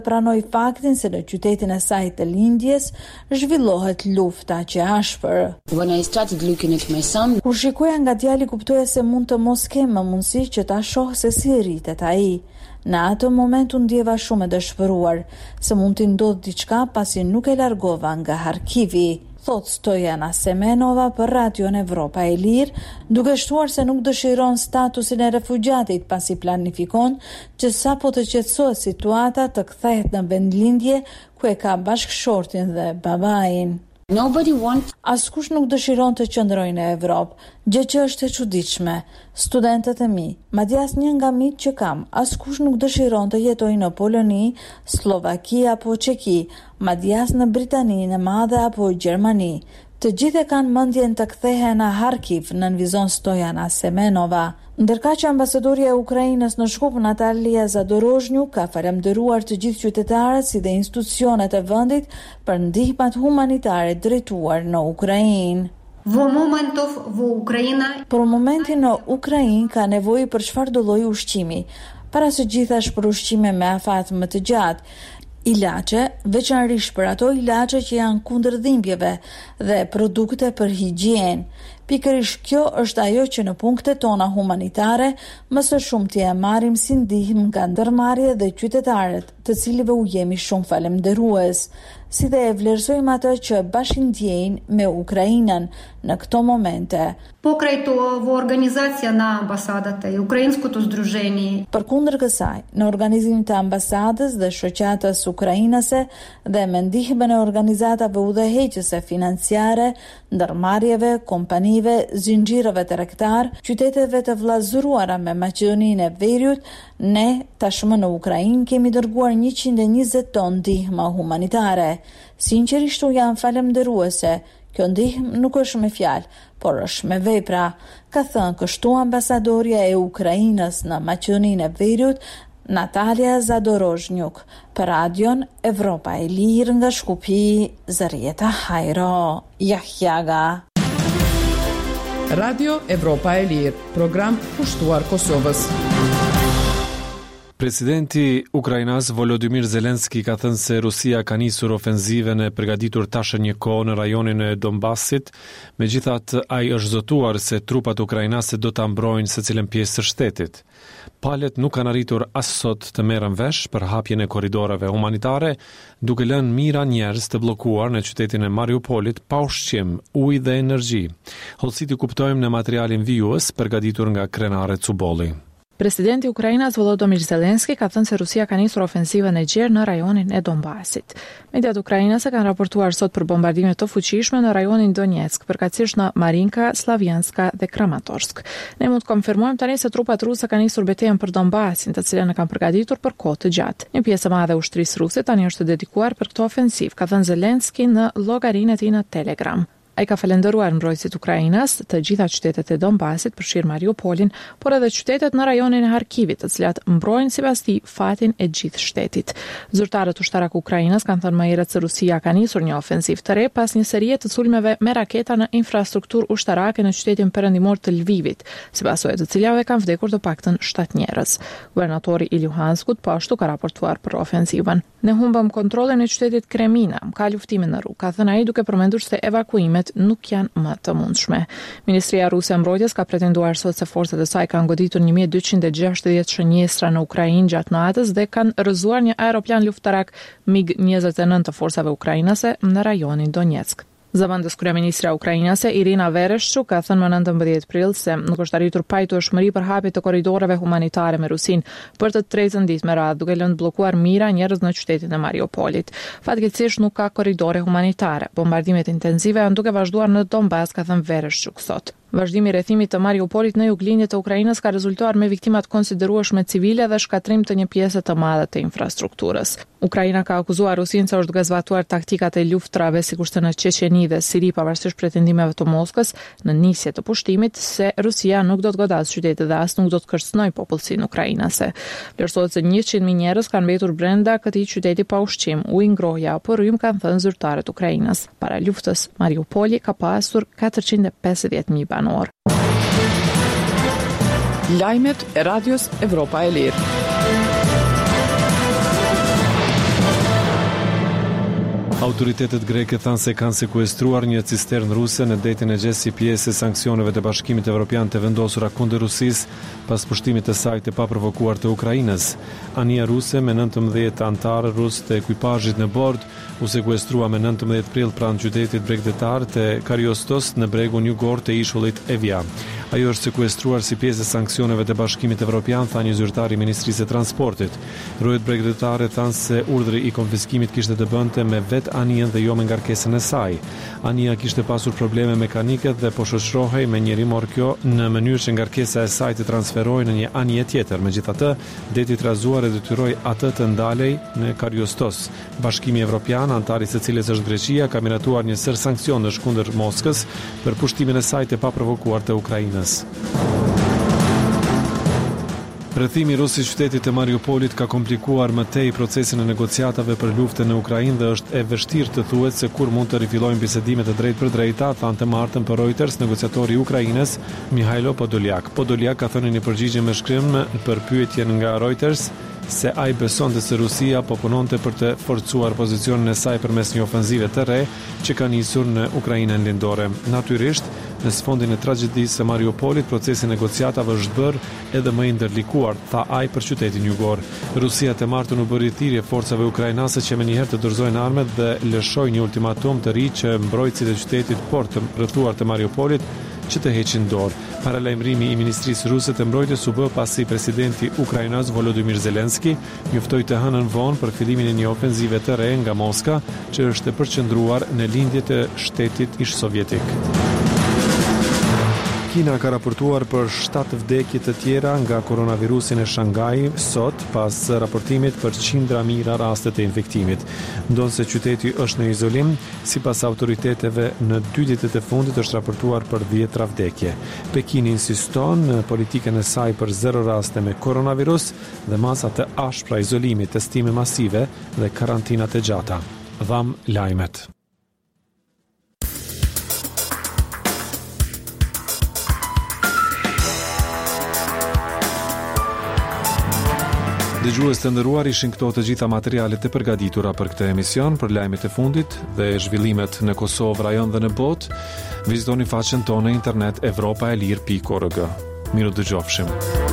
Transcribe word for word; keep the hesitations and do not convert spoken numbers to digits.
pranoi faktin se në qytetin e saj të lindjes zhvillohet lufta që ashpër. When I started looking at my son, kur shikoja nga djali kuptoja se mund të mos kem më mundësi që ta shoh se si rritet ai. Në atë moment u ndjeva shumë e dëshpëruar se mund t'i ndodh diçka pasi nuk e largova nga Harkivi, thot Stojana Semenova për Radion Evropa e Lirë, duke shtuar se nuk dëshiron statusin e refugjatit pasi planifikon që sapo të qetësohet situata të kthehet në vendlindje ku e ka bashkëshortin dhe babain. nobody wants. Askush nuk dëshiron të qëndrojë në Evropë, gjë që është e çuditshme. Studentët e mi, madje asnjë nga miq që kam, askush nuk dëshiron të jetojë në Poloni, Slovaki apo Çeki, madje as në Britaninë e Madhe apo Gjermani. Të gjithë e kanë mendjen të kthehen në Harkiv, nënvizon Stojana Semenova. Ndërka që ambasadorja e Ukrainës në Shkup, Natalia Zadorozhniuk, ka falendëruar të gjithë qytetarët si dhe institucionet e vendit për ndihmat humanitare drejtuar në Ukrainë. Për momentin në Ukrainë ka nevojë për çfarëdo lloji ushqimi, para së gjithash për ushqime me afat më të gjatë, ilaçe, veçanërisht për ato ilaçe që janë kundër dhimbjeve dhe produkte për higjienë. Pikërisht kjo është ajo që në punktet tona humanitare më së shumti e marrim si ndihmë nga ndërmarrje dhe qytetarët, të cilëve u jemi shumë falemnderues, si dhe e vlerësojmë atë që bashkëndjejnë me Ukrainën në këto momente. Përkundër kësaj, në organizimin të ambasadës dhe shoqatës ukrainase dhe me ndihmën e organizatave udhëheqëse financiare, ndërmarrjeve, kompanive, zinxhireve tregtar, qyteteve të vllazëruara me Maqedoninë e Veriut, ne tashmë në Ukrainë kemi dërguar njëqind e njëzet ton ndihmë humanitare. Sinqerisht u jam falemnderuese. Kjo ndihmë nuk është me fjalë, por është me vepra, ka thënë kështu ambasadorja e Ukrainës në Maqedoninë e Veriut, Natalia Zadorozhniuk, për Radion Evropa e Lirë nga Shkupi, Zarieta Hajro, Jahjaga. Radio Evropa e Lirë, program pushtuar Kosovës. Presidenti Ukrainas Volodymyr Zelenski ka thënë se Rusia ka nisur ofenziven e përgatitur tashë një kohë në rajonin e Donbasit, megjithatë ai është zotuar se trupat ukrainase do ta mbrojnë secilën pjesë të shtetit. Palët nuk kanë arritur as sot të merren vesh për hapjen e korridoreve humanitare, duke lënë mijëra njerëz të bllokuar në qytetin e Mariupolit pa ushqim, ujë dhe energji. Hollësit i kuptojmë në materialin vijues përgatitur nga krenare Cubolli. Presidenti i Ukrainës Volodymyr Zelenski ka thënë se Rusia ka nisur ofensivën e gjerë në rajonin e Donbasit. Mediat ukrainase kanë raportuar sot për bombardime të fuqishme në rajonin Donetsk, përkatësisht në Marinka, Slavjanska dhe Kramatorsk. Ne mund të konfirmojmë tani se trupat ruse kanë nisur betejën për Donbasin, të cilën e kanë përgatitur për kohë të gjatë. Një pjesë e madhe e ushtrisë ruse tani është dedikuar për këtë ofensivë, ka thënë Zelenski në llogarinë e tij në Telegram. Ai ka falendëruar mbrojtësit ukrainas, të gjitha qytetet e Donbasit, përfshirë Mariupolin, por edhe qytetet në rajonin e Harkivit, të cilat mbrojnë sipas tij fatin e gjithë shtetit. Zyrtarët ushtarak ukrainas kanë thënë më herët se Rusia ka nisur një ofensivë të re pas një serie të sulmeve me raketa në infrastrukturë ushtarake në qytetin perëndimor të Lvivit, sipas së të cilave kanë vdekur të paktën shtatë njerëz. Guvernatori i Luhanskut po ashtu ka raportuar për ofensivën. Ne humbëm kontrollin e qytetit Kremina, ka luftime në rrugë, ka thënë ai duke përmendur se evakuimet nuk janë më të mundshme. Ministria Ruse e Mbrojtjes ka pretenduar sot se forcat e saj kanë goditur një mijë e dyqind e gjashtëdhjetë shënjestra në Ukrainë gjatë natës dhe kanë rrëzuar një aeroplan luftarak MiG njëzet e nëntë të forcave ukrainase në rajonin Donetsk. Zëvendës kryeministra ukrainase Irina Vereshchuk ka thënë më nëntëmbëdhjetë prill se nuk është arritur pajtueshmëri për hapje të korridoreve humanitare me Rusinë për të tretën ditë me radhë, duke lënë bllokuar mijëra njerëz në qytetin e Mariupolit. Fatkeqësisht nuk ka korridore humanitare. Bombardimet intensive janë duke vazhduar në Donbas, ka thënë Vereshchuk sot. Vazhdimi i rrethimit të Mariupolit në juglindjet e Ukrainës ka rezultuar me viktima të konsiderueshme civile dhe shkatrim të një pjese të madhe të infrastrukturës. Ukraina ka akuzuar Rusinë se është gazvatuar taktikat e luftrave sikurse në Çeçeni dhe Siri pavarësisht pretendimeve të Moskës në nisje të pushtimit se Rusia nuk do të godasë qytetet dhe as nuk do të kërcënojë popullsinë ukrainase. Vlerësohet se njëqind mijë njerëz kanë mbetur brenda këtij qyteti pa ushqim, ujë, ngrohje apo rrym, kanë thënë zyrtarët ukrainas. Para luftës, Mariupoli ka pasur katërqind e pesëdhjetë mijë banor. Lajmet e Radios Evropa e Lirë. Autoritetet greke thanë se kanë sekuestruar një cistern ruse në detin e Gjes si pjesë e sanksioneve të Bashkimit Evropian të vendosura kundër Rusisë pas pushtimit të saj të paprovokuar të Ukrainës. Anija ruse me nëntëmbëdhjetë antarë rus të ekuipazhit në bord u sekuestrua me nëntëmbëdhjetë prill pranë qytetit bregdetar të Kariostos në bregun jugor të ishullit Evia. Ajo është sekuestruar si pjesë e sanksioneve të Bashkimit Evropian, tha një zyrtar i Ministrisë së Transportit. Rojet bregdetare thanë se urdhri i konfiskimit kishte të bënte me vetë Anijen dhe jo me ngarkesën e saj. Ania kishte pasur probleme mekanike dhe po shoqërohej me njëri morkjo në mënyrë që ngarkesa e saj të transferohej në një anije tjetër. Megjithatë, deti i trazuar e detyroi atë të ndalej në Kariostos. Bashkimi Evropian, antari i së cilës është Greqia, ka miratuar një sër sanksionesh kundër Moskës për pushtimin e saj të paprovokuar të Ukrainës. Rrethimi rus i qytetit të Mariupolit ka komplikuar më tej procesin e negociatave për luftën në Ukrainë dhe është e vështirë të thuhet se kur mund të rifillojnë bisedimet e drejtë për drejta, thanë të martën për Reuters negociatori i Ukrainës Mihailo Podolyak. Podolyak ka thënë në një përgjigje me shkrim për pyetjen nga Reuters se ai besonte se Rusia po punonte për të forcuar pozicionin e saj përmes një ofenzive të re që ka nisur në Ukrainën lindore. Natyrisht, në sfondin e tragjedisë së Mariupolit, procesi negociatave është bërë edhe më i ndërlikuar, tha ai për qytetin jugor. Rusia të martën u bëri thirrje forcave ukrainase që menjëherë të dorëzojnë armet dhe lëshoi një ultimatum të ri që mbrojtësit e qytetit por të rrethuar të Mariupolit që të heqin dorë. Paralajmërimi i Ministrisë Ruse të Mbrojtjes u bë pasi presidenti ukrainas Volodymyr Zelenski njoftoi të hënën vonë për fillimin e një ofenzive të re nga Moska, që është e përqendruar në lindjet e shtetit ish sovjetik. Kina ka raportuar për shtatë vdekje të tjera nga koronavirusin e Shanghai sot pas raportimit për qindra mijëra raste të infektimit. Ndonse qyteti është në izolim, sipas autoriteteve në dy ditët e fundit është raportuar për dhjetra vdekje. Pekini insiston në politikën e saj për zero raste me koronavirus dhe masa të ashpra izolimit, testime masive dhe karantinat e gjata. Dham lajmet. Dëgjues të nderuar, ishin këto të gjitha materialet e përgatitura për këtë emision. Për lajmet e fundit dhe zhvillimet në Kosovë, rajon dhe në botë, vizitoni faqen tonë në internet evropaelir pikë org. Miru dëgjofshim.